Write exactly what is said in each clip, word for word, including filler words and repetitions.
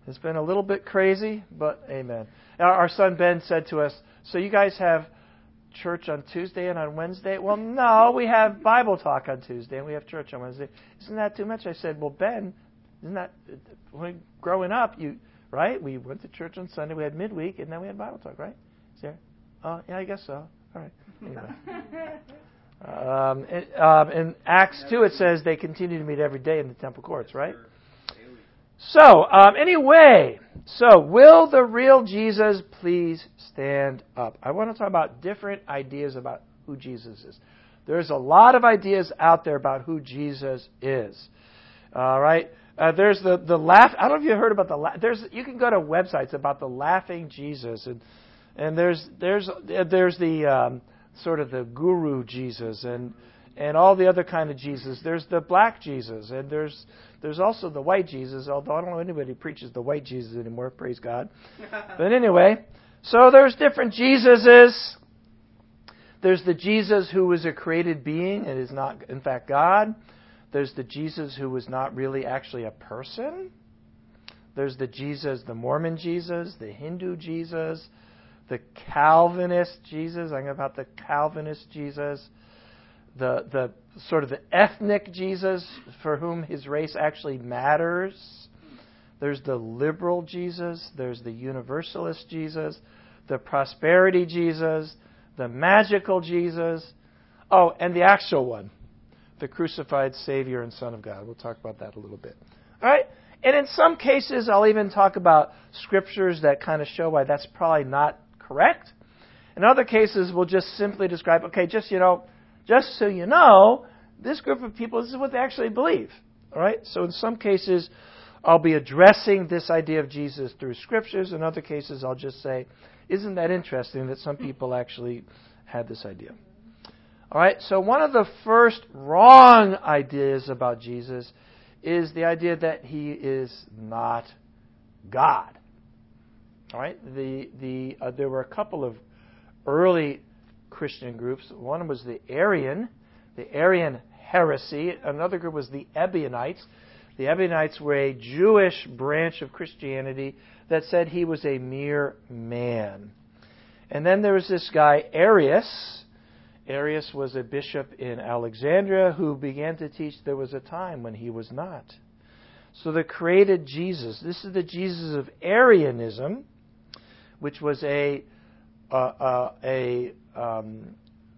It's been a little bit crazy, but amen. Our, our son Ben said to us, so you guys have church on Tuesday and on Wednesday? Well, no, we have Bible talk on Tuesday and we have church on Wednesday. Isn't that too much? I said, well, Ben, isn't that, when growing up, you, right? We went to church on Sunday, we had midweek, and then we had Bible talk, right? Is there? Oh, yeah, I guess so. All right. Anyway. um, it, um, in Acts two, it says they continue to meet every day in the temple courts, right? So, um, anyway, so will the real Jesus please stand up? I want to talk about different ideas about who Jesus is. There's a lot of ideas out there about who Jesus is. All right, uh, there's the the laugh. I don't know if you heard about the la- there's. You can go to websites about the laughing Jesus, and and there's there's there's the um, sort of the guru Jesus, and and all the other kind of Jesus. There's the black Jesus, and there's there's also the white Jesus. Although I don't know anybody who preaches the white Jesus anymore. Praise God. But anyway, so there's different Jesuses. There's the Jesus who was a created being and is not, in fact, God. There's the Jesus who was not really actually a person. There's the Jesus, the Mormon Jesus, the Hindu Jesus, the Calvinist Jesus. I'm about the Calvinist Jesus. The the sort of the ethnic Jesus for whom his race actually matters. There's the liberal Jesus. There's the universalist Jesus. The prosperity Jesus. The magical Jesus. Oh, and the actual one. The crucified Savior and Son of God. We'll talk about that a little bit. All right? And in some cases, I'll even talk about scriptures that kind of show why that's probably not correct. In other cases, we'll just simply describe, okay, just, you know, just so you know, this group of people, this is what they actually believe. All right? So in some cases, I'll be addressing this idea of Jesus through scriptures. In other cases, I'll just say, isn't that interesting that some people actually had this idea? All right, so one of the first wrong ideas about Jesus is the idea that he is not God. All right, the the uh, there were a couple of early Christian groups. One was the Arian, the Arian heresy. Another group was the Ebionites. The Ebionites were a Jewish branch of Christianity that said he was a mere man. And then there was this guy Arius. Arius was a bishop in Alexandria who began to teach there was a time when he was not. So the created Jesus, this is the Jesus of Arianism, which was a uh, uh, a um,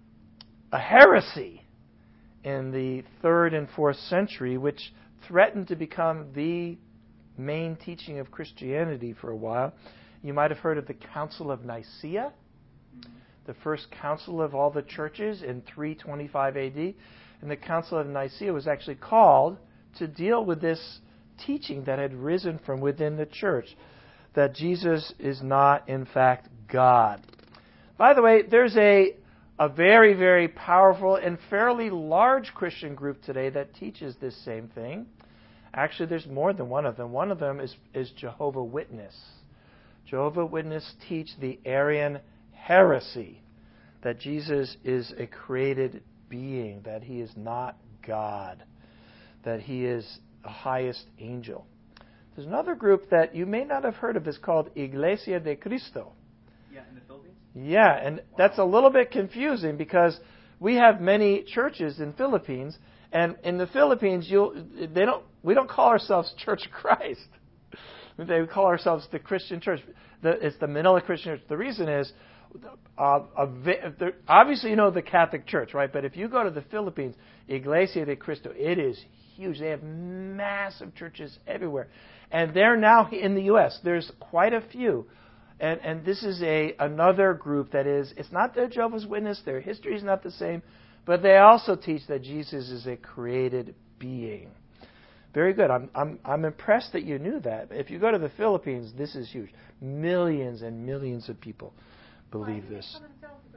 a heresy in the third and fourth century, which threatened to become the main teaching of Christianity for a while. You might have heard of the Council of Nicaea, the first council of all the churches in three twenty-five A D. And the Council of Nicaea was actually called to deal with this teaching that had risen from within the church, that Jesus is not, in fact, God. By the way, there's a, a very, very powerful and fairly large Christian group today that teaches this same thing. Actually, there's more than one of them. One of them is, is Jehovah Witness. Jehovah Witness teach the Arian heresy, that Jesus is a created being, that he is not God, that he is the highest angel. There's another group that you may not have heard of. It's called Iglesia de Cristo. Yeah, in the Philippines? Yeah, and wow. That's a little bit confusing because we have many churches in Philippines, and in the Philippines, you'll they don't we don't call ourselves Church of Christ. They call ourselves the Christian Church. The, it's the Manila Christian Church. The reason is, Uh, a, a, obviously, you know the Catholic Church, right? But if you go to the Philippines, Iglesia de Cristo, it is huge. They have massive churches everywhere. And they're now in the U S There's quite a few. And and this is a another group that is, it's not the Jehovah's Witness, their history is not the same, but they also teach that Jesus is a created being. Very good. I'm I'm I'm impressed that you knew that. If you go to the Philippines, this is huge. Millions and millions of people believe this. Well,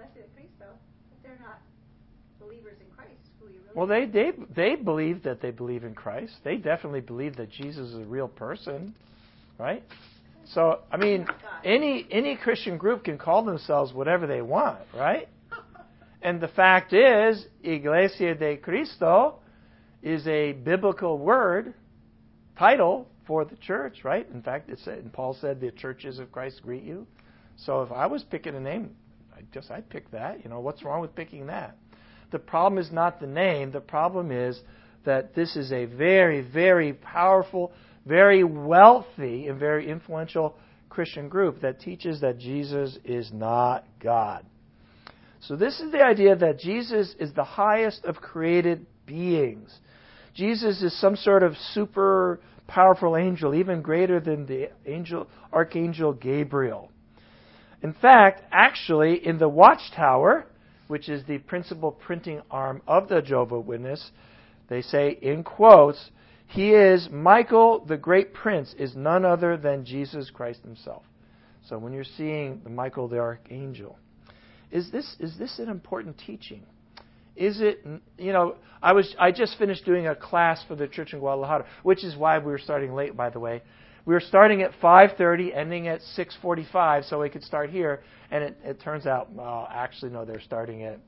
they're not believers in Christ. Who you really well, they, they they believe that they believe in Christ. They definitely believe that Jesus is a real person, right? So, I mean, any any Christian group can call themselves whatever they want, right? And the fact is, Iglesia de Cristo is a biblical word, title for the church, right? In fact, it said, and Paul said, the churches of Christ greet you. So if I was picking a name, I guess I'd pick that. You know, what's wrong with picking that? The problem is not the name. The problem is that this is a very, very powerful, very wealthy, and very influential Christian group that teaches that Jesus is not God. So this is the idea that Jesus is the highest of created beings. Jesus is some sort of super powerful angel, even greater than the angel, Archangel Gabriel. In fact, actually, in the Watchtower, which is the principal printing arm of the Jehovah's Witness, they say, in quotes, he is, Michael, the great prince, is none other than Jesus Christ himself. So when you're seeing Michael the Archangel, is this is this an important teaching? Is it, you know, I was I just finished doing a class for the church in Guadalajara, which is why we were starting late, by the way. We were starting at five thirty, ending at six forty-five, so we could start here. And it, it turns out, well, actually, no, they're starting at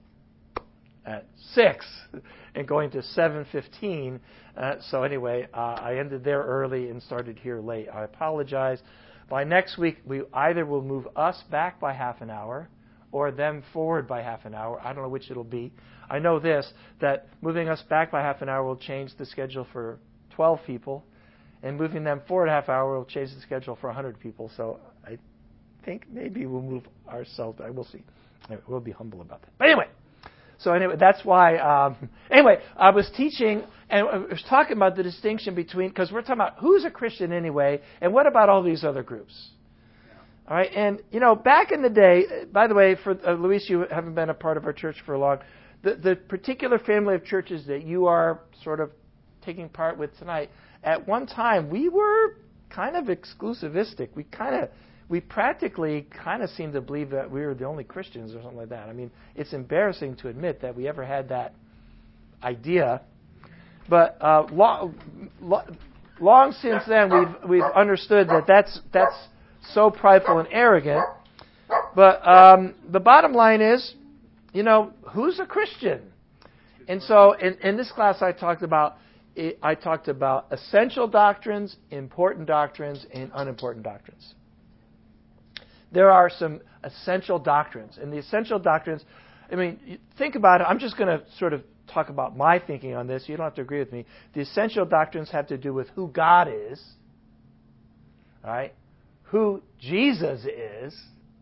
at six and going to seven fifteen. Uh, so anyway, uh, I ended there early and started here late. I apologize. By next week, we either will move us back by half an hour or them forward by half an hour. I don't know which it'll be. I know this, that moving us back by half an hour will change the schedule for twelve people, and moving them forward a half hour will change the schedule for one hundred people. So I think maybe we'll move ourselves. I will see. Anyway, we'll be humble about that. But anyway, so anyway, that's why. Um, anyway, I was teaching and I was talking about the distinction between, because we're talking about who's a Christian anyway, and what about all these other groups? All right, and you know, back in the day, by the way, for uh, Luis, you haven't been a part of our church for long. The, the particular family of churches that you are sort of taking part with tonight, at one time we were kind of exclusivistic. We kind of, we practically kind of seemed to believe that we were the only Christians or something like that. I mean, it's embarrassing to admit that we ever had that idea, but uh, long, long since then we've we've understood that that's that's so prideful and arrogant. But um, the bottom line is, you know, who's a Christian? And so in, in this class I talked about I talked about essential doctrines, important doctrines, and unimportant doctrines. There are some essential doctrines. And the essential doctrines, I mean, think about it. I'm just going to sort of talk about my thinking on this. You don't have to agree with me. The essential doctrines have to do with who God is, all right, who Jesus is,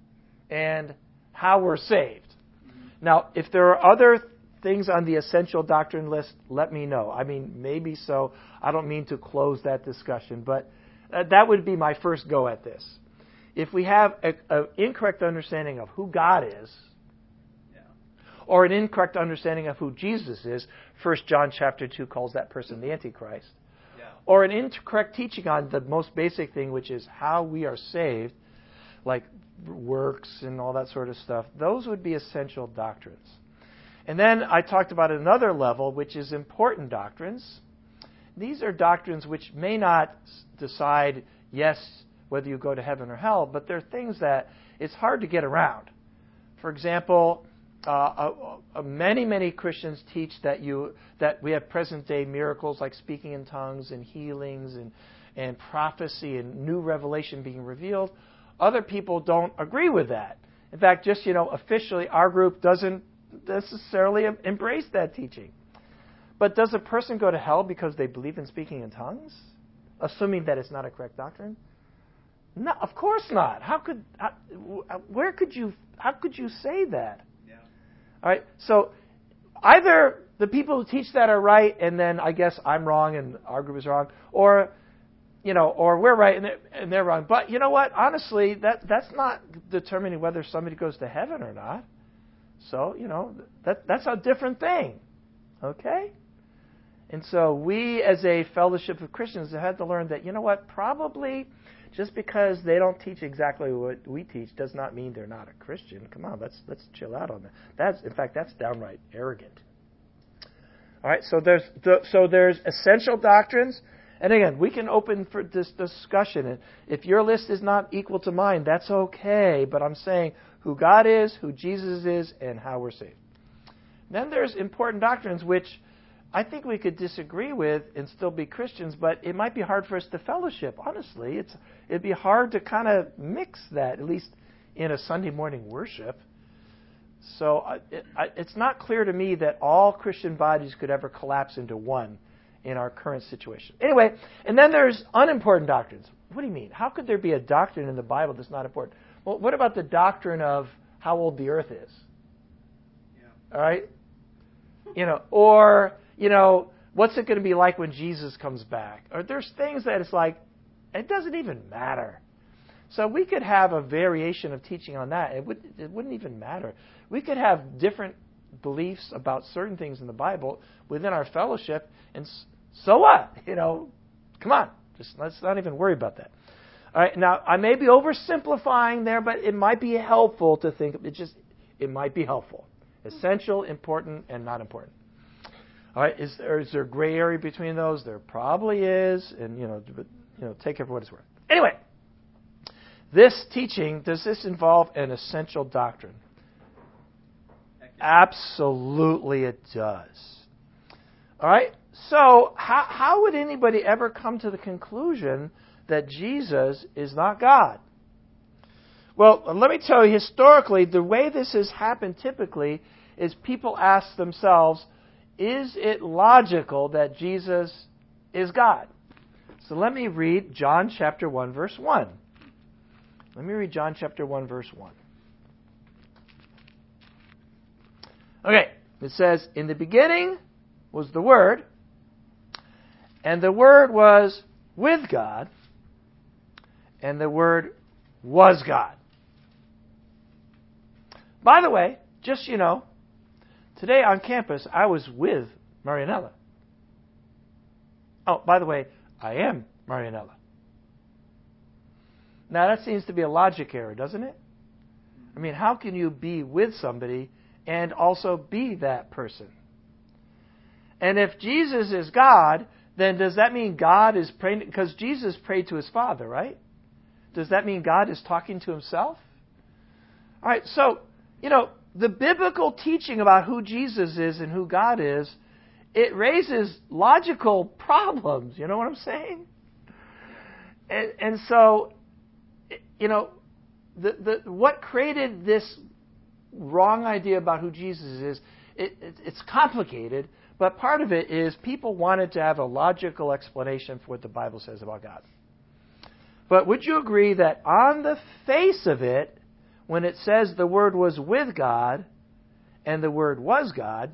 and how we're saved. Now, if there are other things on the essential doctrine list, let me know. I mean, maybe so. I don't mean to close that discussion, but uh, that would be my first go at this. If we have an incorrect understanding of who God is, yeah, or an incorrect understanding of who Jesus is, First John chapter two calls that person the Antichrist, yeah, or an incorrect teaching on the most basic thing, which is how we are saved, like works and all that sort of stuff, those would be essential doctrines. And then I talked about another level, which is important doctrines. These are doctrines which may not decide, yes, whether you go to heaven or hell, but they're things that it's hard to get around. For example, uh, uh, uh, many, many Christians teach that you that we have present-day miracles like speaking in tongues and healings and, and prophecy and new revelation being revealed. Other people don't agree with that. In fact, just, you know, officially, our group doesn't necessarily embrace that teaching. But does a person go to hell because they believe in speaking in tongues, assuming that it's not a correct doctrine? No, of course not. How could, how, where could you, how could you say that? Yeah. All right. So either the people who teach that are right, and then I guess I'm wrong and our group is wrong, or you know, or we're right and they're, and they're wrong. But you know what? Honestly, that that's not determining whether somebody goes to heaven or not. So, you know, that that's a different thing. Okay? And so we, as a fellowship of Christians, have had to learn that, you know what, probably just because they don't teach exactly what we teach does not mean they're not a Christian. Come on, let's let's chill out on that. That's, in fact, that's downright arrogant. All right, so there's so there's essential doctrines. And again, we can open for this discussion. And if your list is not equal to mine, that's okay. But I'm saying who God is, who Jesus is, and how we're saved. Then there's important doctrines which I think we could disagree with and still be Christians, but it might be hard for us to fellowship. Honestly, it's it'd be hard to kind of mix that, at least in a Sunday morning worship. So I, it, I, it's not clear to me that all Christian bodies could ever collapse into one in our current situation. Anyway, and then there's unimportant doctrines. What do you mean? How could there be a doctrine in the Bible that's not important? Well, what about the doctrine of how old the earth is? Yeah. All right? You know, or, you know, what's it going to be like when Jesus comes back? Or there's things that it's like, it doesn't even matter. So we could have a variation of teaching on that. It, would, it wouldn't even matter. We could have different beliefs about certain things in the Bible within our fellowship, and so what? You know, come on. Just let's not even worry about that. All right. Now, I may be oversimplifying there, but it might be helpful to think. It just it might be helpful. Essential, important, and not important. All right. Is there is there a gray area between those? There probably is, and you know, but, you know, take it for what it's worth. Anyway, this teaching, does this involve an essential doctrine? Absolutely, it does. All right. So, how how would anybody ever come to the conclusion that Jesus is not God? Well, let me tell you, historically, the way this has happened typically is people ask themselves, is it logical that Jesus is God? So let me read John chapter one, verse one. Let me read John chapter one, verse one. Okay, it says, in the beginning was the Word, and the Word was with God, and the Word was God. By the way, just so you know, today on campus, I was with Marianella. Oh, by the way, I am Marianella. Now, that seems to be a logic error, doesn't it? I mean, how can you be with somebody and also be that person? And if Jesus is God, then does that mean God is praying? Because Jesus prayed to his Father, right? Does that mean God is talking to himself? All right, so, you know, the biblical teaching about who Jesus is and who God is, it raises logical problems. You know what I'm saying? And, and so, you know, the, the what created this wrong idea about who Jesus is, it, it, it's complicated, but part of it is people wanted to have a logical explanation for what the Bible says about God. But would you agree that on the face of it, when it says the Word was with God and the Word was God,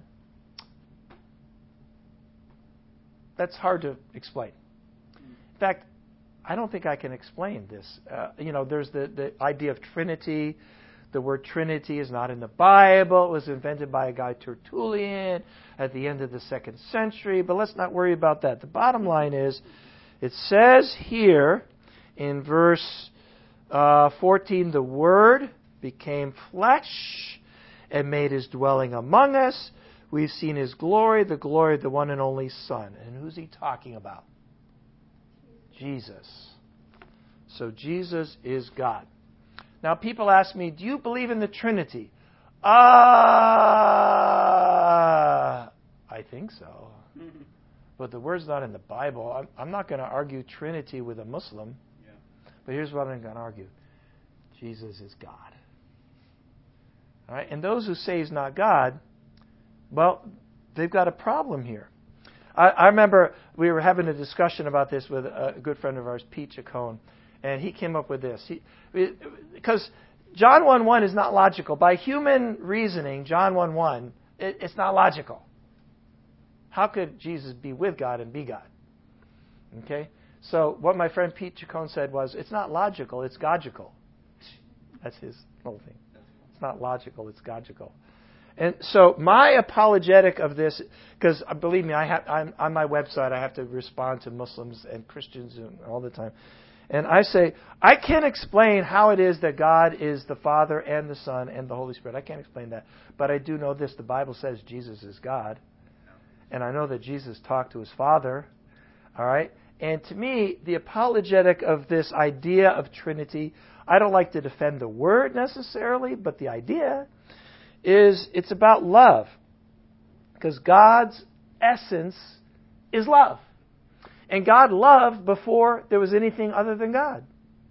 that's hard to explain. In fact, I don't think I can explain this. Uh, you know, there's the, the idea of Trinity. The word Trinity is not in the Bible. It was invented by a guy, Tertullian, at the end of the second century. But let's not worry about that. The bottom line is, it says here in verse uh, fourteen, the Word became flesh and made his dwelling among us. We've seen his glory, the glory of the one and only Son. And who's he talking about? Jesus. So Jesus is God. Now people ask me, do you believe in the Trinity? Ah, uh, I think so. But the word's not in the Bible. I'm, I'm not going to argue Trinity with a Muslim. Yeah. But here's what I'm going to argue. Jesus is God. All right? And those who say he's not God, well, they've got a problem here. I, I remember we were having a discussion about this with a good friend of ours, Pete Chacon, and he came up with this. He, because John one one is not logical. By human reasoning, John one one, it, it's not logical. How could Jesus be with God and be God? Okay? So what my friend Pete Chacon said was, it's not logical, it's Godgical. That's his whole thing. It's not logical, it's Godgical. And so my apologetic of this, because believe me, I have I'm, on my website I have to respond to Muslims and Christians all the time. And I say, I can't explain how it is that God is the Father and the Son and the Holy Spirit. I can't explain that. But I do know this. The Bible says Jesus is God. And I know that Jesus talked to his Father. All right? And to me, the apologetic of this idea of Trinity, I don't like to defend the word necessarily, but the idea is it's about love. Because God's essence is love. And God loved before there was anything other than God.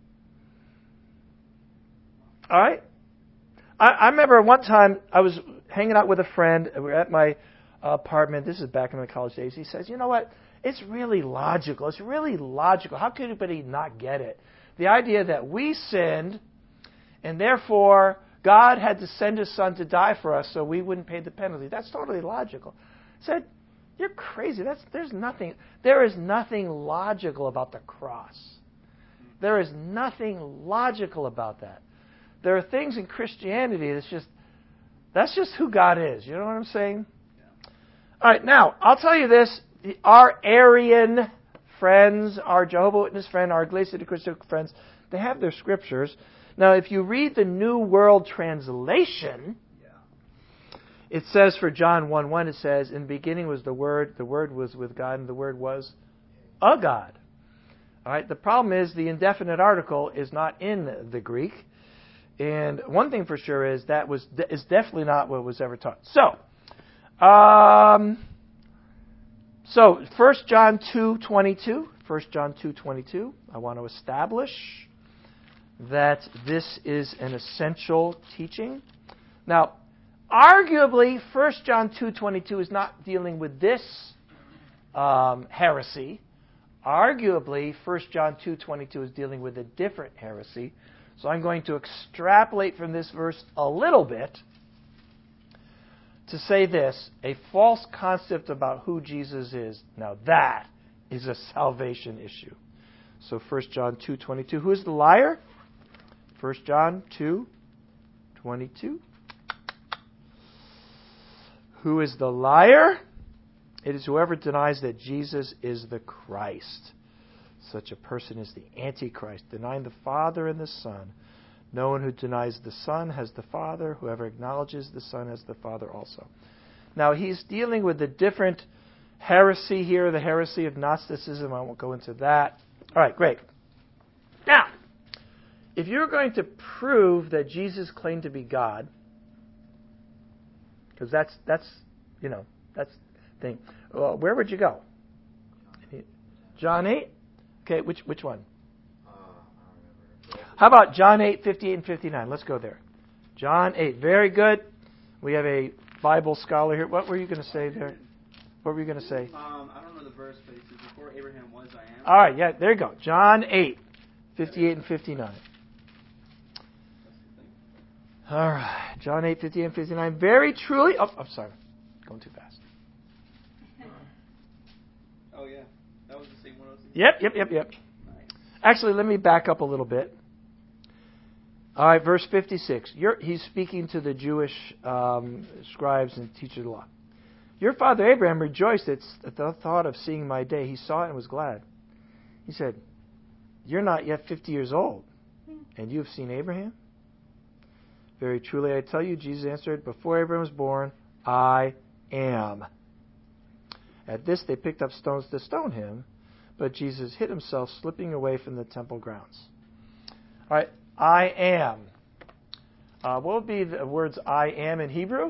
All right? I, I remember one time I was hanging out with a friend. We were at my apartment. This is back in my college days. He says, you know what? It's really logical. It's really logical. How could anybody not get it? The idea that we sinned, and therefore God had to send His Son to die for us so we wouldn't pay the penalty. That's totally logical. I said, you're crazy. That's there's nothing. There is nothing logical about the cross. There is nothing logical about that. There are things in Christianity that's just that's just who God is. You know what I'm saying? Yeah. All right. Now I'll tell you this: our Arian friends, our Jehovah's Witness friend, our Iglesia de Cristo friends, they have their scriptures. Now, if you read the New World Translation, yeah. It says for John one one, it says, in the beginning was the Word, the Word was with God, and the Word was a God. All right. The problem is the indefinite article is not in the Greek. And one thing for sure is that was is definitely not what was ever taught. So, um, so First John two twenty-two, First John two twenty-two, I want to establish that this is an essential teaching. Now, arguably, First John two twenty-two is not dealing with this um, heresy. Arguably, First John two twenty-two is dealing with a different heresy. So I'm going to extrapolate from this verse a little bit to say this: a false concept about who Jesus is. Now that is a salvation issue. So First John two twenty-two. Who is the liar? First John two twenty-two. Who is the liar? It is whoever denies that Jesus is the Christ. Such a person is the Antichrist, denying the Father and the Son. No one who denies the Son has the Father. Whoever acknowledges the Son has the Father also. Now, he's dealing with a different heresy here, the heresy of Gnosticism. I won't go into that. All right, great. Now, if you're going to prove that Jesus claimed to be God, because that's, that's, you know, that's the thing. Well, where would you go? John eight? Okay, which which one? Uh, I don't remember. How about John eight, fifty-eight and fifty-nine? Let's go there. John eight. Very good. We have a Bible scholar here. What were you going to say there? What were you going to say? Um, I don't know the verse, but it says, before Abraham was, I am. All right, yeah, there you go. John eight, fifty-eight and fifty-nine. All right, John eight, fifty-eight and fifty-nine. Very truly... Oh, I'm sorry. Going too fast. Oh, yeah. That was the same one I was thinking. Yep, yep, yep, yep. Nice. Actually, let me back up a little bit. All right, verse fifty-six. You're, he's speaking to the Jewish um, scribes and teachers of the law. Your father Abraham rejoiced at the thought of seeing my day. He saw it and was glad. He said, you're not yet fifty years old, and you have seen Abraham? Very truly, I tell you, Jesus answered, before Abraham was born, I am. At this, they picked up stones to stone him, but Jesus hid himself, slipping away from the temple grounds. All right, I am. Uh, what would be the words I am in Hebrew?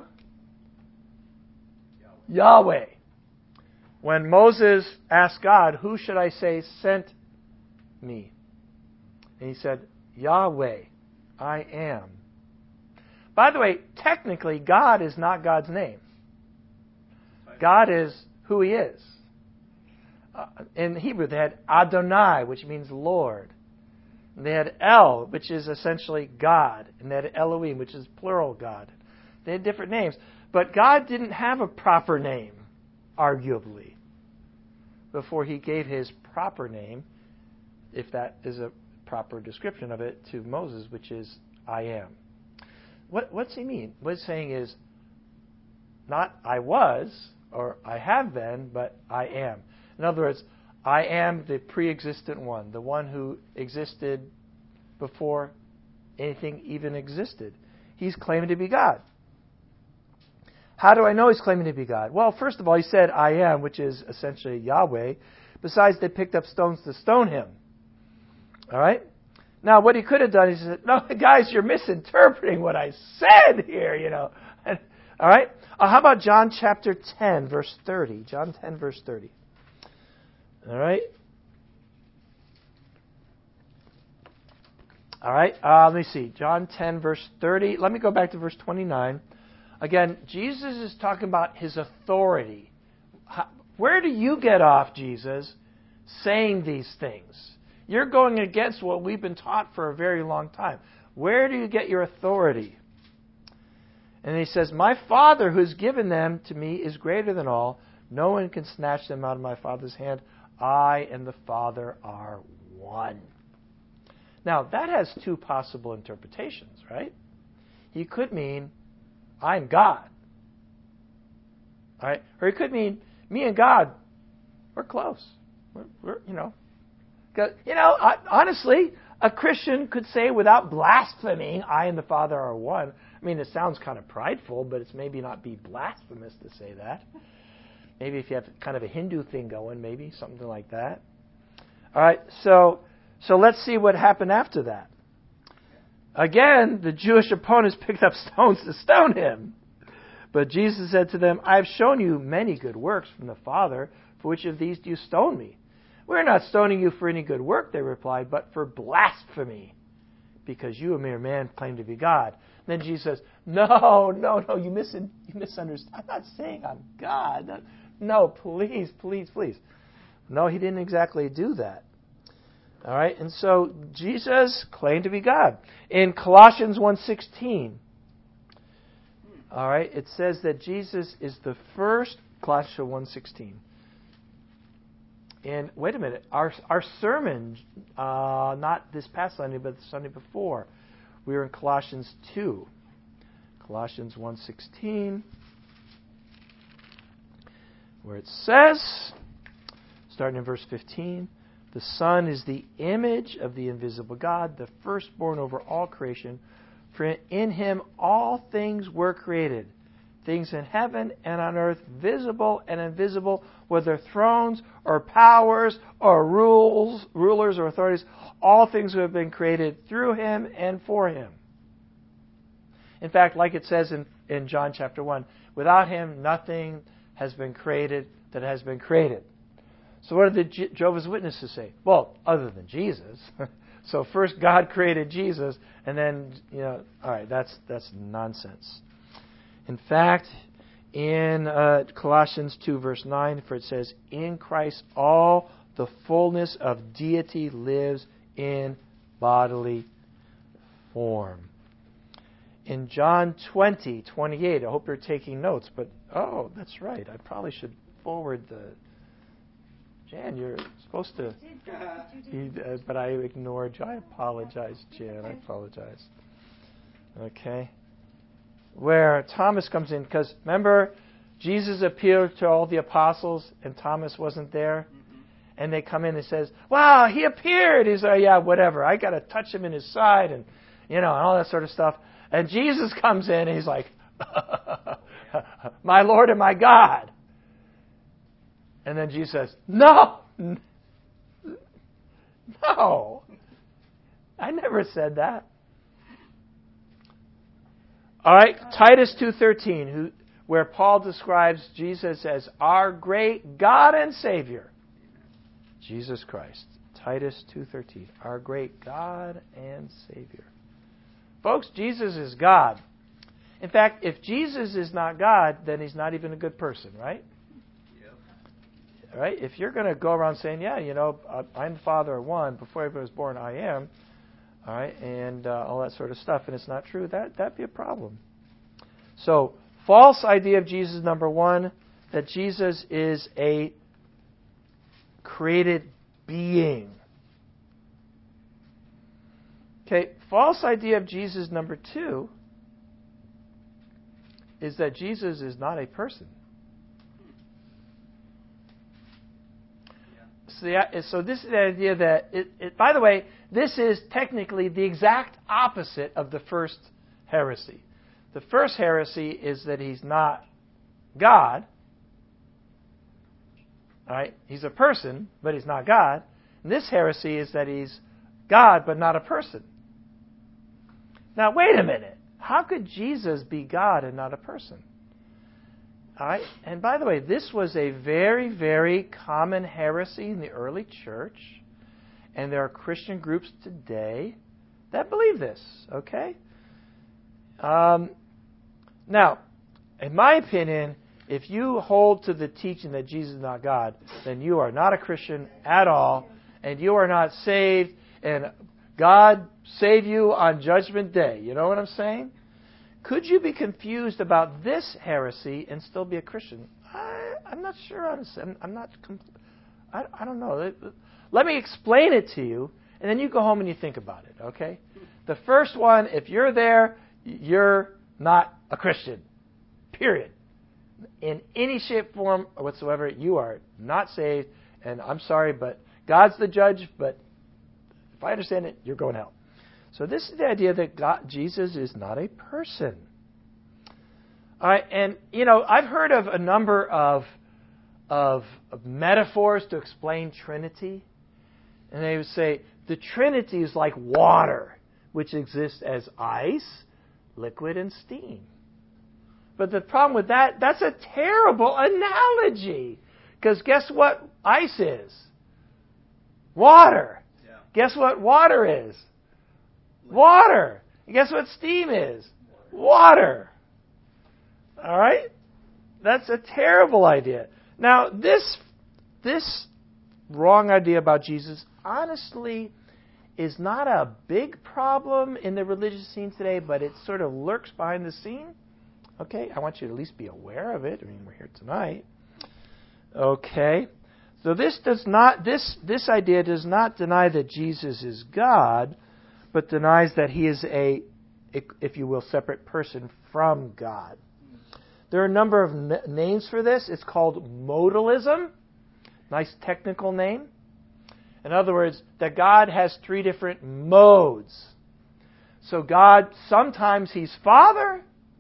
Yahweh. Yahweh. When Moses asked God, who should I say sent me? And he said, Yahweh, I am. By the way, technically, God is not God's name. God is who He is. Uh, in Hebrew, they had Adonai, which means Lord. And they had El, which is essentially God. And they had Elohim, which is plural God. They had different names. But God didn't have a proper name, arguably, before He gave His proper name, if that is a proper description of it, to Moses, which is I am. What, what's He mean? What He's saying is, not I was, or I have been, but I am. In other words, I am the pre-existent one, the one who existed before anything even existed. He's claiming to be God. How do I know He's claiming to be God? Well, first of all, He said, I am, which is essentially Yahweh. Besides, they picked up stones to stone Him. All right? Now, what He could have done, He said, no, guys, you're misinterpreting what I said here, you know. All right? Uh, how about John chapter ten, verse thirty? John ten, verse thirty. All right? All right, uh, let me see. John ten, verse thirty. Let me go back to verse twenty-nine. Again, Jesus is talking about his authority. How, where do you get off, Jesus, saying these things? You're going against what we've been taught for a very long time. Where do you get your authority? And he says, my Father who's given them to me is greater than all. No one can snatch them out of my Father's hand. I and the Father are one. Now, that has two possible interpretations, right? He could mean, I'm God. All right? Or he could mean, me and God, we're close. We're, we're you know. You know, honestly, a Christian could say without blaspheming, I and the Father are one. I mean, it sounds kind of prideful, but it's maybe not be blasphemous to say that. Maybe if you have kind of a Hindu thing going, maybe, something like that. All right, so... So let's see what happened after that. Again, the Jewish opponents picked up stones to stone him. But Jesus said to them, I have shown you many good works from the Father. For which of these do you stone me? We're not stoning you for any good work, they replied, but for blasphemy, because you, a mere man, claim to be God. Then Jesus says, no, no, no, you, mis- you misunderstand. I'm not saying I'm God. No, please, please, please. No, he didn't exactly do that. All right, and so Jesus claimed to be God. In Colossians one sixteen, all right, it says that Jesus is the first, Colossians one sixteen. And wait a minute, our our sermon, uh, not this past Sunday, but the Sunday before, we were in Colossians two. Colossians one sixteen, where it says, starting in verse fifteen, the Son is the image of the invisible God, the firstborn over all creation. For in him all things were created, things in heaven and on earth, visible and invisible, whether thrones or powers or rules, rulers or authorities. All things have been created through him and for him. In fact, like it says in, in John chapter one, without him nothing has been created that has been created. So what did the Jehovah's Witnesses say? Well, other than Jesus. So first God created Jesus, and then, you know, all right, that's that's nonsense. In fact, in uh, Colossians two, verse nine, for it says, in Christ all the fullness of deity lives in bodily form. In John twenty, twenty-eight, I hope you're taking notes, but, oh, that's right, I probably should forward the... Jan, you're supposed to... You, uh, but I ignored you. I apologize, Jan. I apologize. Okay. Where Thomas comes in, because remember, Jesus appeared to all the apostles, and Thomas wasn't there? Mm-hmm. And they come in and says, wow, he appeared. He's like, yeah, whatever. I got to touch him in his side, and, you know, and all that sort of stuff. And Jesus comes in, and he's like, my Lord and my God. And then Jesus says, no, no, I never said that. All right, Titus two thirteen, who, where Paul describes Jesus as our great God and Savior, Jesus Christ. Titus two thirteen, our great God and Savior. Folks, Jesus is God. In fact, if Jesus is not God, then he's not even a good person, right? All right? If you're going to go around saying, yeah, you know, I'm the Father of one, before I was born, I am, all right, and uh, all that sort of stuff, and it's not true, that, that'd be a problem. So, false idea of Jesus, number one, that Jesus is a created being. Okay, false idea of Jesus, number two, is that Jesus is not a person. So, the, so this is the idea that, it, it, by the way, this is technically the exact opposite of the first heresy. The first heresy is that he's not God. All right? He's a person, but he's not God. And this heresy is that he's God, but not a person. Now, wait a minute. How could Jesus be God and not a person? All right. And by the way, this was a very, very common heresy in the early church. And there are Christian groups today that believe this. Okay? Um, now, in my opinion, if you hold to the teaching that Jesus is not God, then you are not a Christian at all, and you are not saved, and God save you on Judgment Day. You know what I'm saying? Could you be confused about this heresy and still be a Christian? I, I'm not sure, honestly. I'm, I'm not. I, I don't know. Let me explain it to you, and then you go home and you think about it. Okay? The first one, if you're there, you're not a Christian. Period. In any shape, form, or whatsoever, you are not saved. And I'm sorry, but God's the judge. But if I understand it, you're going to hell. So this is the idea that God, Jesus is not a person. All right, and you know, I've heard of a number of, of of metaphors to explain Trinity, and they would say the Trinity is like water, which exists as ice, liquid, and steam. But the problem with that, that's a terrible analogy. Because guess what ice is? Water. Yeah. Guess what water is? Water. And guess what steam is? Water. All right? That's a terrible idea. Now, this, this wrong idea about Jesus, honestly, is not a big problem in the religious scene today, but it sort of lurks behind the scene. Okay, I want you to at least be aware of it. I mean, we're here tonight. Okay, so this does not this this idea does not deny that Jesus is God, but denies that he is a, if you will, separate person from God. There are a number of n- names for this. It's called modalism. Nice technical name. In other words, that God has three different modes. So God, sometimes he's Father.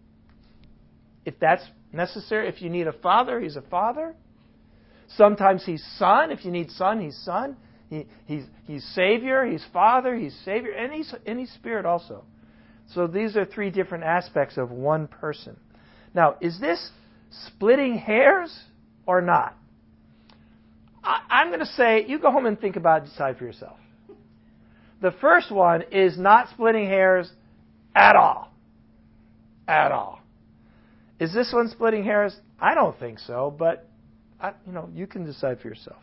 If that's necessary, if you need a father, he's a father. Sometimes he's Son. If you need Son, he's Son. He, he's, he's Savior, he's Father, he's Savior, and he's, and he's Spirit also. So these are three different aspects of one person. Now, is this splitting hairs or not? I, I'm going to say, you go home and think about it, decide for yourself. The first one is not splitting hairs at all. At all. Is this one splitting hairs? I don't think so, but I, you know, you can decide for yourself.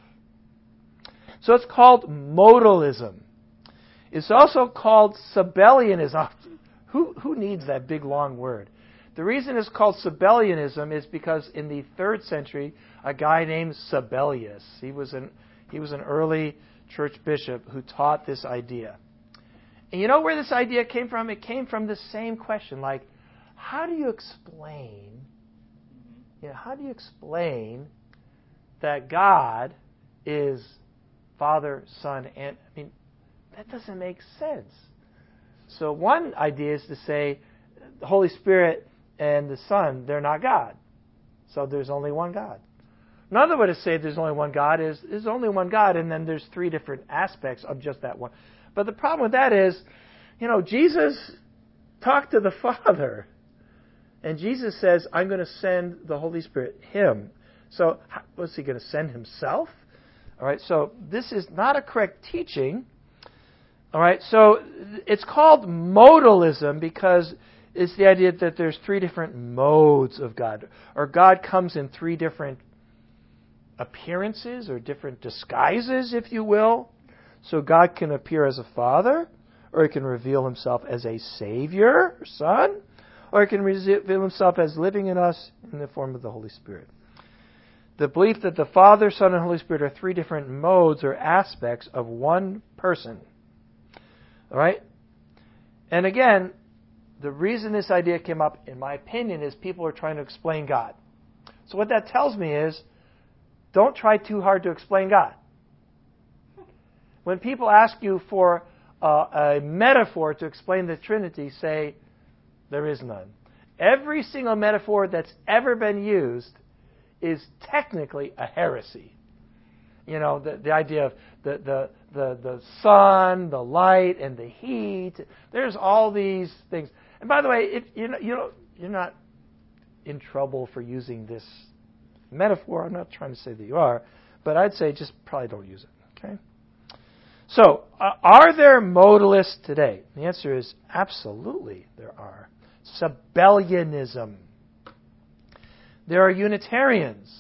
So it's called modalism. It's also called Sabellianism. Who who needs that big long word? The reason it's called Sabellianism is because in the third century, a guy named Sabellius, he was an he was an early church bishop who taught this idea. And you know where this idea came from? It came from the same question, like, how do you explain, you know, how do you explain that God is Father, Son, and, I mean, that doesn't make sense. So one idea is to say the Holy Spirit and the Son, they're not God. So there's only one God. Another way to say there's only one God is there's only one God, and then there's three different aspects of just that one. But the problem with that is, you know, Jesus talked to the Father. And Jesus says, I'm going to send the Holy Spirit, him. So, was he going to send himself? All right, so this is not a correct teaching. All right, so it's called modalism because it's the idea that there's three different modes of God. Or God comes in three different appearances or different disguises, if you will. So God can appear as a father, or he can reveal himself as a Savior, or Son, or he can reveal himself as living in us in the form of the Holy Spirit. The belief that the Father, Son, and Holy Spirit are three different modes or aspects of one person. All right? And again, the reason this idea came up, in my opinion, is people are trying to explain God. So what that tells me is, don't try too hard to explain God. When people ask you for uh, a metaphor to explain the Trinity, say, there is none. Every single metaphor that's ever been used is technically a heresy. You know, the, the idea of the, the, the, the sun, the light, and the heat. There's all these things. And by the way, if you know, you don't, you're not in trouble for using this metaphor. I'm not trying to say that you are, but I'd say just probably don't use it. Okay. So, uh, are there modalists today? The answer is absolutely there are. Sabellianism. There are Unitarians.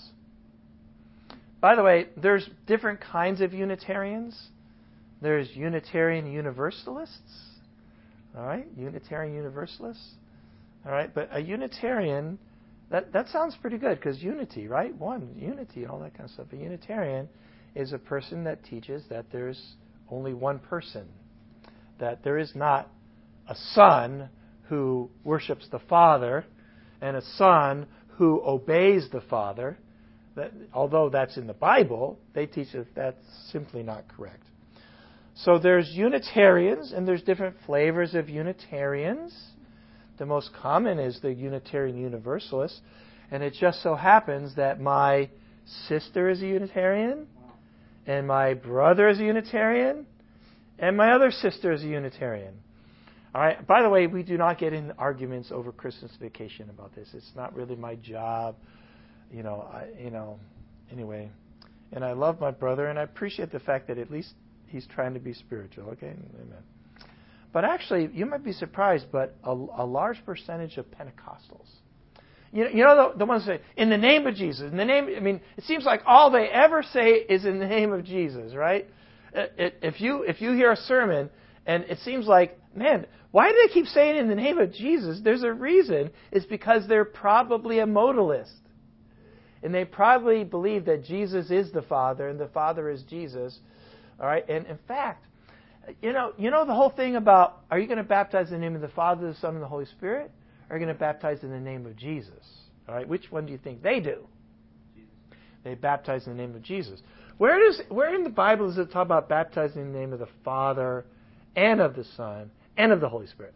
By the way, there's different kinds of Unitarians. There's Unitarian Universalists. All right, Unitarian Universalists. All right, but a Unitarian, that, that sounds pretty good because unity, right? One, unity and all that kind of stuff. A Unitarian is a person that teaches that there's only one person, that there is not a son who worships the Father and a son who obeys the Father. That, although that's in the Bible, they teach that that's simply not correct. So there's Unitarians, and there's different flavors of Unitarians. The most common is the Unitarian Universalist, and it just so happens that my sister is a Unitarian, and my brother is a Unitarian, and my other sister is a Unitarian. All right. By the way, we do not get in arguments over Christmas vacation about this. It's not really my job, you know. I, you know. Anyway, and I love my brother, and I appreciate the fact that at least he's trying to be spiritual. Okay, amen. But actually, you might be surprised, but a, a large percentage of Pentecostals, you know, you know the, the ones that say, in the name of Jesus, in the name. I mean, it seems like all they ever say is in the name of Jesus, right? It, it, if you if you hear a sermon and it seems like, man, why do they keep saying in the name of Jesus? There's a reason. It's because they're probably a modalist. And they probably believe that Jesus is the Father and the Father is Jesus. All right? And in fact, you know, you know the whole thing about, are you going to baptize in the name of the Father, the Son, and the Holy Spirit? Or are you going to baptize in the name of Jesus? All right? Which one do you think they do? Jesus. They baptize in the name of Jesus. Where does where in the Bible does it talk about baptizing in the name of the Father and of the Son and of the Holy Spirit?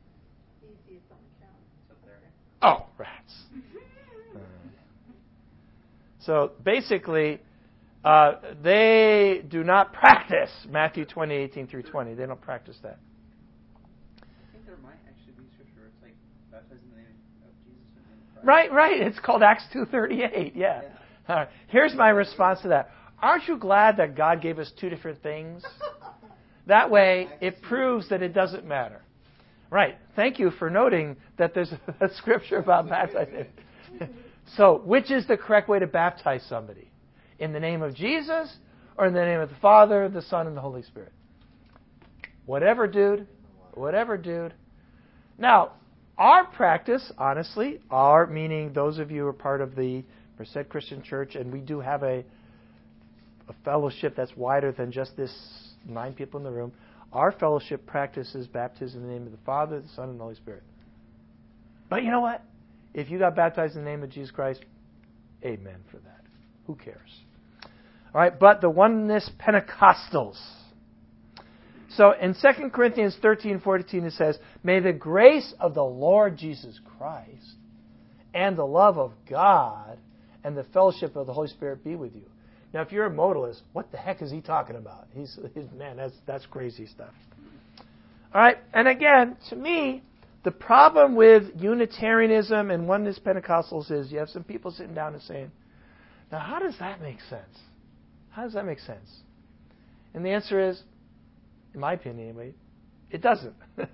Oh, rats. uh, so basically, uh, they do not practice Matthew twenty, eighteen through twenty. They don't practice that. I think there might actually be scripture where it's like baptized in the name of Jesus. And then Right, right. It's called Acts two thirty-eight. Yeah. Yeah. All right. Here's my response to that. Aren't you glad that God gave us two different things? That way, it proves that it doesn't matter. Right. Thank you for noting that there's a scripture about baptizing. So, which is the correct way to baptize somebody? In the name of Jesus or in the name of the Father, the Son, and the Holy Spirit? Whatever, dude. Whatever, dude. Now, our practice, honestly, our, meaning those of you who are part of the Merced Christian Church, and we do have a, a fellowship that's wider than just this nine people in the room. Our fellowship practices baptism in the name of the Father, the Son, and the Holy Spirit. But you know what? If you got baptized in the name of Jesus Christ, amen for that. Who cares? All right, but the oneness Pentecostals. So in Second Corinthians thirteen, fourteen, it says, may the grace of the Lord Jesus Christ and the love of God and the fellowship of the Holy Spirit be with you. Now, if you're a modalist, what the heck is he talking about? He's, he's man, that's that's crazy stuff. All right, and again, to me, the problem with Unitarianism and oneness Pentecostals is you have some people sitting down and saying, now, how does that make sense? How does that make sense? And the answer is, in my opinion anyway, it doesn't.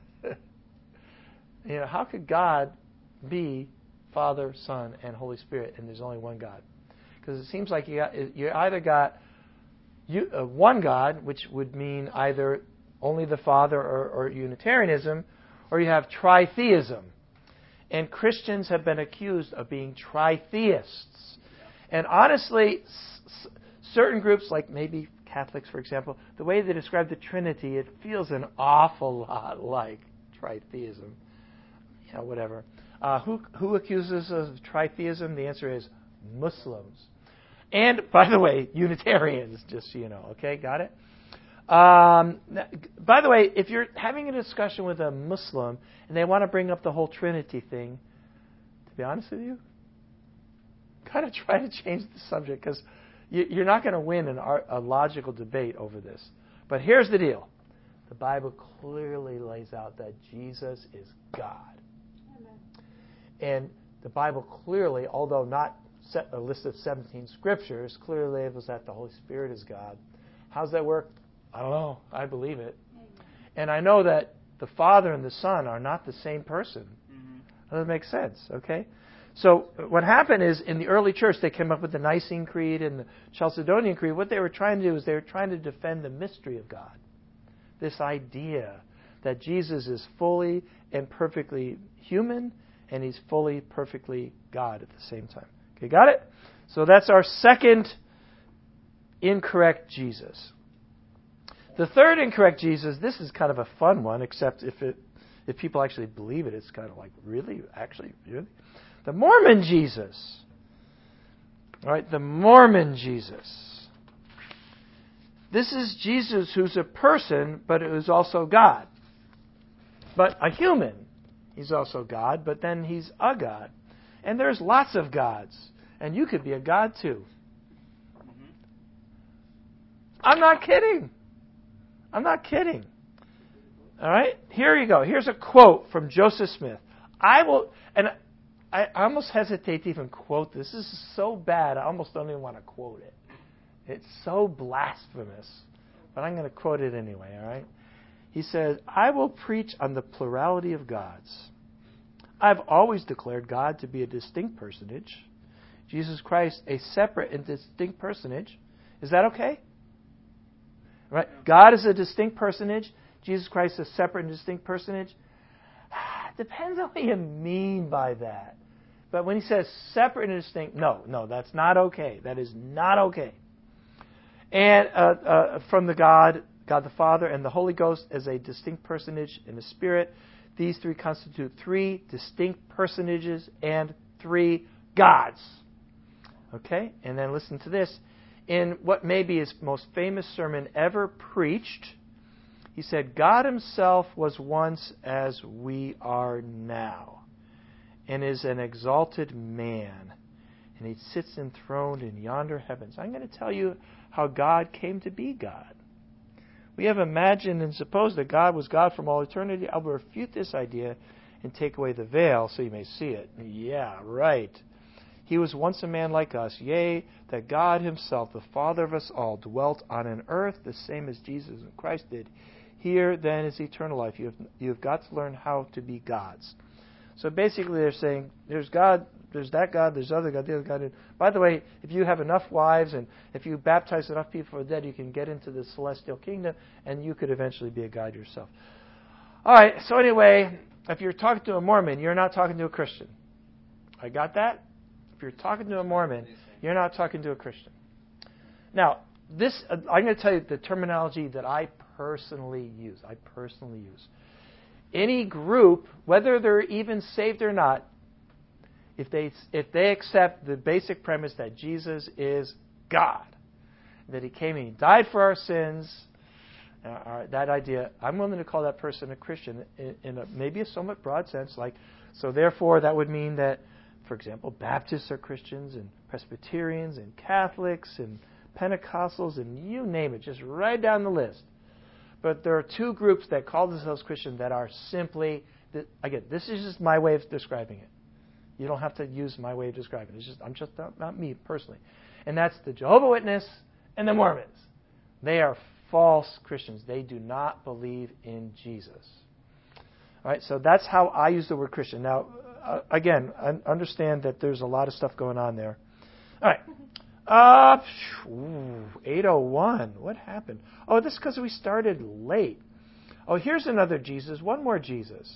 You know, how could God be Father, Son, and Holy Spirit, and there's only one God? Because it seems like you got, you either got you, uh, one God, which would mean either only the Father or, or Unitarianism, or you have tritheism. And Christians have been accused of being tritheists. And honestly, s- certain groups, like maybe Catholics, for example, the way they describe the Trinity, it feels an awful lot like tritheism. You know, whatever. Uh, who, who accuses us of tritheism? The answer is Muslims. And, by the way, Unitarians, just so you know. Okay, got it? Um, by the way, if you're having a discussion with a Muslim and they want to bring up the whole Trinity thing, to be honest with you, kind of try to change the subject because you, you're not going to win an, a logical debate over this. But here's the deal. The Bible clearly lays out that Jesus is God. Amen. And the Bible clearly, although not set a list of seventeen scriptures, clearly labels that the Holy Spirit is God. How's that work? I don't know. I believe it. Amen. And I know that the Father and the Son are not the same person. Mm-hmm. Does that make sense? Okay? So what happened is, in the early church, they came up with the Nicene Creed and the Chalcedonian Creed. What they were trying to do is they were trying to defend the mystery of God. This idea that Jesus is fully and perfectly human, and He's fully, perfectly God at the same time. Okay, got it? So that's our second incorrect Jesus. The third incorrect Jesus, this is kind of a fun one, except if it if people actually believe it, it's kind of like, really? Actually? Really? The Mormon Jesus. All right, the Mormon Jesus. This is Jesus who's a person, but who's also God. But a human. He's also God, but then He's a God. And there's lots of gods. And you could be a God too. Mm-hmm. I'm not kidding. I'm not kidding. All right? Here you go. Here's a quote from Joseph Smith. I will, and I almost hesitate to even quote this. This is so bad, I almost don't even want to quote it. It's so blasphemous. But I'm going to quote it anyway, all right? He says, I will preach on the plurality of gods. I've always declared God to be a distinct personage. Jesus Christ, a separate and distinct personage. Is that okay? Right? God is a distinct personage. Jesus Christ is a separate and distinct personage. Depends on what you mean by that. But when he says separate and distinct, no, no, that's not okay. That is not okay. And uh, uh, from the God, God the Father, and the Holy Ghost as a distinct personage in the Spirit, these three constitute three distinct personages and three gods. Okay? And then listen to this. In what may be his most famous sermon ever preached, he said, God Himself was once as we are now, and is an exalted man, and He sits enthroned in yonder heavens. I'm going to tell you how God came to be God. We have imagined and supposed that God was God from all eternity. I will refute this idea and take away the veil so you may see it. Yeah, right. He was once a man like us, yea, that God Himself, the Father of us all, dwelt on an earth the same as Jesus and Christ did. Here, then, is eternal life. You have, you have got to learn how to be gods. So basically they're saying, there's God, there's that God, there's other God, the other God. By the way, if you have enough wives and if you baptize enough people for the dead, you can get into the celestial kingdom and you could eventually be a God yourself. All right, so anyway, if you're talking to a Mormon, you're not talking to a Christian. I got that? If you're talking to a Mormon, you're not talking to a Christian. Now, this uh, I'm going to tell you the terminology that I personally use. I personally use. Any group, whether they're even saved or not, if they if they accept the basic premise that Jesus is God, that He came and He died for our sins, uh, that idea, I'm willing to call that person a Christian in, in a, maybe a somewhat broad sense. Like, so therefore, that would mean that, for example, Baptists are Christians, and Presbyterians, and Catholics, and Pentecostals, and you name it, just right down the list. But there are two groups that call themselves Christian that are simply, again, this is just my way of describing it. You don't have to use my way of describing it. It's just, I'm just not, not me personally. And that's the Jehovah's Witness and the Mormons. They are false Christians. They do not believe in Jesus. All right, so that's how I use the word Christian. Now, uh, again, I understand that there's a lot of stuff going on there. All right. Uh, eight oh one. What happened? Oh, this is because we started late. Oh, here's another Jesus. One more Jesus.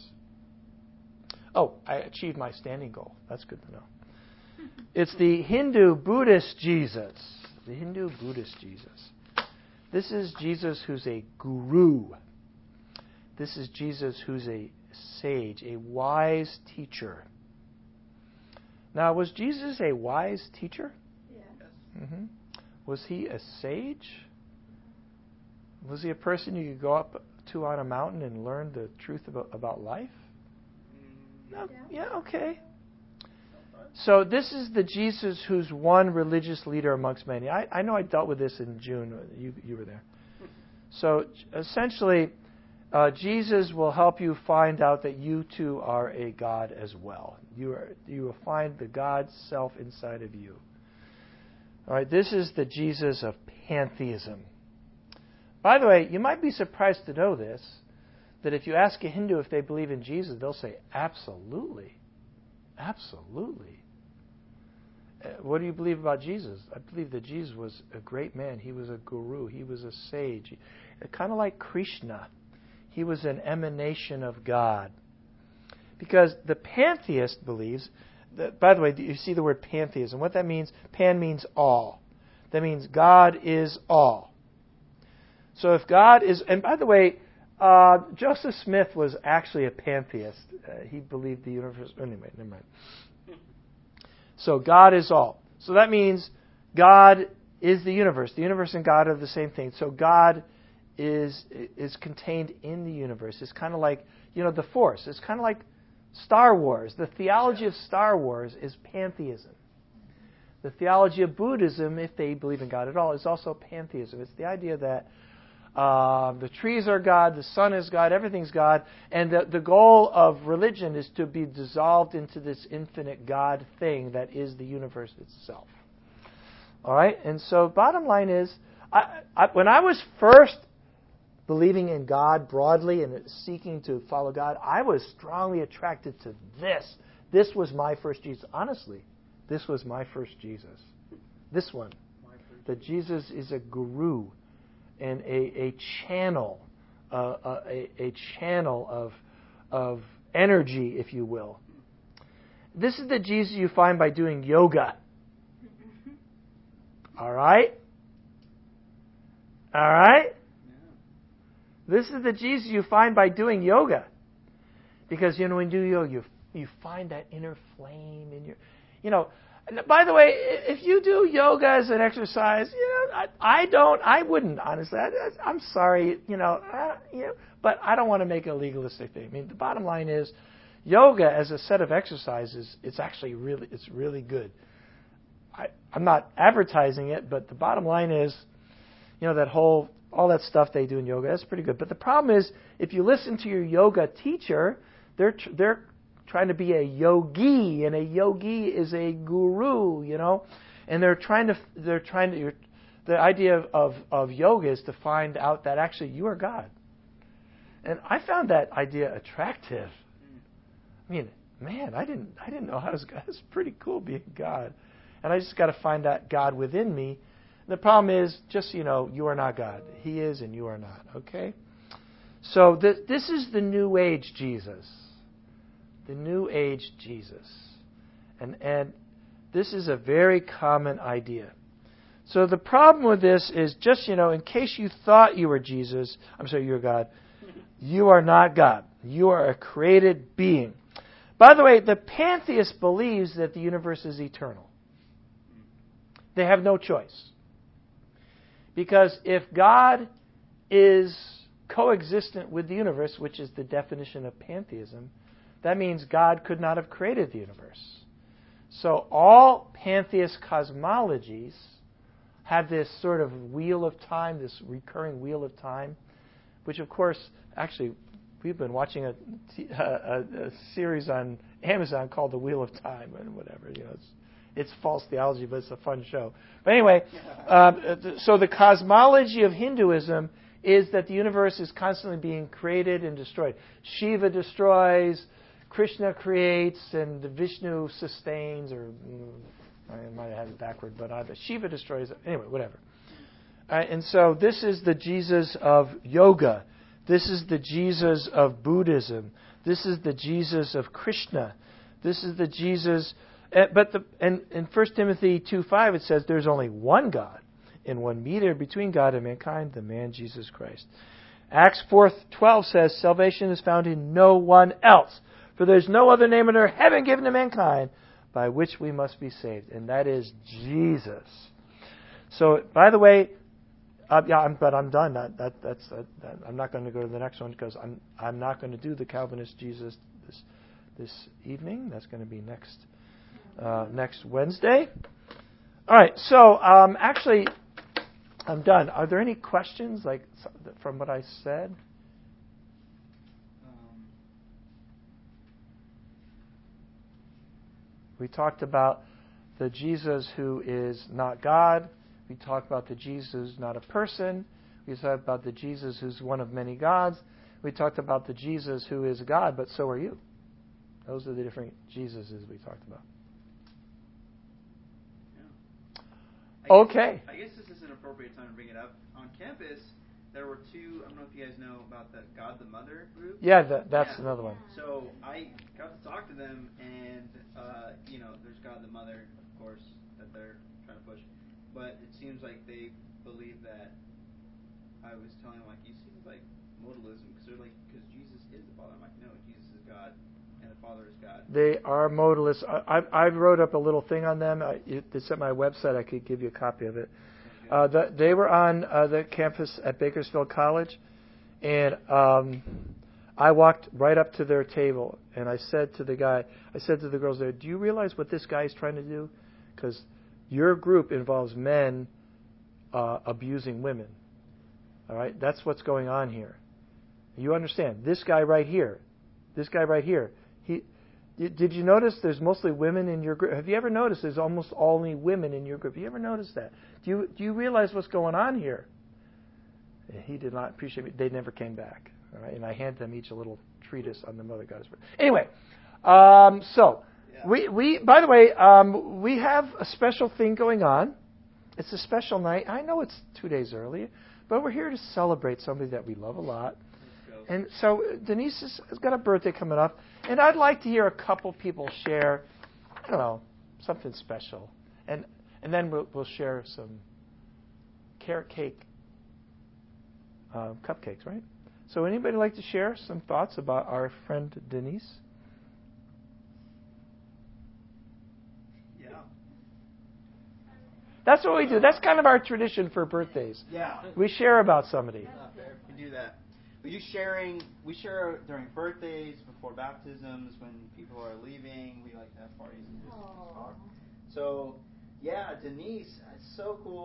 Oh, I achieved my standing goal. That's good to know. It's the Hindu Buddhist Jesus. The Hindu Buddhist Jesus. This is Jesus who's a guru. This is Jesus who's a sage, a wise teacher. Now, was Jesus a wise teacher? Mm-hmm. Was He a sage? Was He a person you could go up to on a mountain and learn the truth about, about life? No, yeah, okay. So this is the Jesus who's one religious leader amongst many. I, I know I dealt with this in June. You, you were there. So essentially, uh, Jesus will help you find out that you too are a God as well. You are, you will find the God self inside of you. All right, this is the Jesus of pantheism. By the way, you might be surprised to know this, that if you ask a Hindu if they believe in Jesus, they'll say, absolutely. Absolutely. Uh, what do you believe about Jesus? I believe that Jesus was a great man. He was a guru. He was a sage. Uh, kind of like Krishna. He was an emanation of God. Because the pantheist believes, that, by the way, you see the word pantheism. What that means, pan means all. That means God is all. So if God is, and by the way, uh, Joseph Smith was actually a pantheist. Uh, he believed the universe, anyway, never mind. So God is all. So that means God is the universe. The universe and God are the same thing. So God is is contained in the universe. It's kind of like, you know, the Force. It's kind of like Star Wars. The theology of Star Wars is pantheism. The theology of Buddhism, if they believe in God at all, is also pantheism. It's the idea that uh, the trees are God, the sun is God, everything's God, and the, the goal of religion is to be dissolved into this infinite God thing that is the universe itself. All right? And so bottom line is, I, I, when I was first believing in God broadly and seeking to follow God, I was strongly attracted to this. This was my first Jesus. Honestly, this was my first Jesus. This one. That Jesus is a guru and a, a channel, uh, a, a channel of, of energy, if you will. This is the Jesus you find by doing yoga. All right? All right? This is the Jesus you find by doing yoga. Because, you know, when you do yoga, you, you find that inner flame in your... You know, by the way, if you do yoga as an exercise, you know, I, I don't, I wouldn't, honestly. I, I'm sorry, you know, uh, you know, but I don't want to make a legalistic thing. I mean, the bottom line is, yoga as a set of exercises, it's actually really, it's really good. I, I'm not advertising it, but the bottom line is, you know, that whole, all that stuff they do in yoga, that's pretty good. But the problem is, if you listen to your yoga teacher, they're they're trying to be a yogi, and a yogi is a guru, you know, and they're trying to they're trying to. The idea of, of of yoga is to find out that actually you are God, and I found that idea attractive. I mean, man, I didn't I didn't know how to. It's pretty cool being God, and I just got to find that God within me. And the problem is, just so you know, you are not God. He is, and you are not. Okay, so this this is the New Age Jesus. The New Age Jesus. And and this is a very common idea. So the problem with this is, just, you know, in case you thought you were Jesus, I'm sorry, you're God, you are not God. You are a created being. By the way, the pantheist believes that the universe is eternal. They have no choice. Because if God is coexistent with the universe, which is the definition of pantheism, that means God could not have created the universe. So all pantheist cosmologies have this sort of wheel of time, this recurring wheel of time, which of course, actually, we've been watching a, a, a series on Amazon called The Wheel of Time and whatever. You know, it's, it's false theology, but it's a fun show. But anyway, um, so the cosmology of Hinduism is that the universe is constantly being created and destroyed. Shiva destroys, Krishna creates, and Vishnu sustains, or I might have it backward, but either Shiva destroys. Anyway, whatever. Uh, and so this is the Jesus of yoga. This is the Jesus of Buddhism. This is the Jesus of Krishna. This is the Jesus. Uh, but the, and in First Timothy two five it says there's only one God and one mediator between God and mankind, the man Jesus Christ. Acts four twelve says salvation is found in no one else. For there's no other name under heaven given to mankind by which we must be saved. And that is Jesus. So, by the way, uh, yeah, I'm, but I'm done. That, that, that's, uh, that, I'm not going to go to the next one because I'm, I'm not going to do the Calvinist Jesus this, this evening. That's going to be next, uh, next Wednesday. All right. So, um, actually, I'm done. Are there any questions like from what I said? We talked about the Jesus who is not God. We talked about the Jesus who's not a person. We talked about the Jesus who's one of many gods. We talked about the Jesus who is God, but so are you. Those are the different Jesuses we talked about. Yeah. I Okay. Guess, I guess this is an appropriate time to bring it up. On campus, there were two, I don't know if you guys know about the God the Mother group. Yeah, that, that's yeah. another one. So I got to talk to them, and, uh, you know, there's God the Mother, of course, that they're trying to push. But it seems like they believe that, I was telling them, like, you seem like modalism, because they're like, because Jesus is the Father. I'm like, no, Jesus is God, and the Father is God. They are modalists. I, I, I wrote up a little thing on them. I, it's at my website. I could give you a copy of it. Uh, the, they were on uh, the campus at Bakersfield College, and um, I walked right up to their table, and I said to the guy, I said to the girls there, do you realize what this guy is trying to do? Because your group involves men uh, abusing women. All right, that's what's going on here. You understand? This guy right here, this guy right here. He, did you notice there's mostly women in your group? Have you ever noticed there's almost only women in your group? Have you ever noticed that? Do you do you realize what's going on here? He did not appreciate it. They never came back. All right, and I handed them each a little treatise on the Mother Goddess. Anyway, um, so yeah. we we by the way um, we have a special thing going on. It's a special night. I know it's two days early, but we're here to celebrate somebody that we love a lot. And so Denise has, has got a birthday coming up, and I'd like to hear a couple people share, I don't know, something special, and and then we'll we'll share some carrot cake uh, cupcakes, right? So anybody like to share some thoughts about our friend Denise? Yeah. That's what we do. That's kind of our tradition for birthdays. Yeah. We share about somebody. We do that. We do sharing. We share during birthdays, before baptisms, when people are leaving. We like to have parties and just talk. So, yeah, Denise, it's so cool.